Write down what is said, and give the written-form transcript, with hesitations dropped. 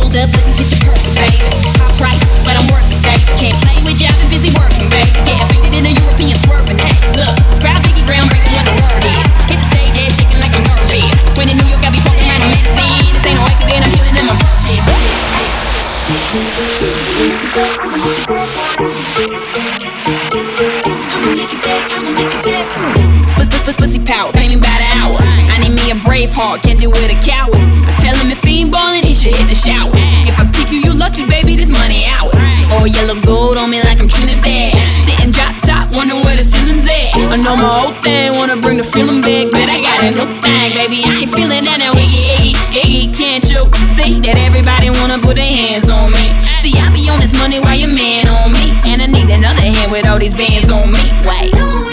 Hold up, let me get you perky, baby. High price, but I'm worth it, baby. Can't play with you, I've been busy working, baby. Getting faded in a European swerving, hey. Look, describe Biggie groundbreaking what the word is. Hit the stage, ass shaking like I'm nervous. When in New York, I be fucking around the magazine. This ain't no accident, I'm feeling in my purpose. Pussy power, pay me by the hour. I need me a brave heart, can't do it a coward. I tell him if he ain't ballin', he should hit the shower. If I pick you, you lucky, baby, this money ours. Oh, yellow gold on me like I'm Trinidad. Sitting drop top, wonder where the ceiling's at. I know my old thing, wanna bring the feeling back, but I got a new thing, baby. I ain't feeling that now, Iggy, can't you see that everybody wanna put their hands on me? See, I be on this money while your man on me, and I need another hand with all these bands on me. Wait.